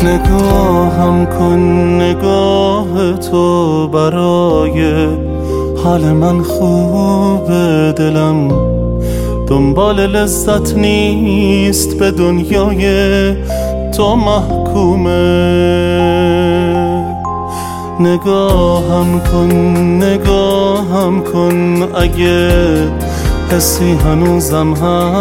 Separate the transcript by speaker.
Speaker 1: نگاهم کن، نگاه تو برای حال من خوبه. دلم دنبال لذت نیست، به دنیای تو محکومه. نگاهم کن، نگاهم کن، اگه حسی هنوزم هست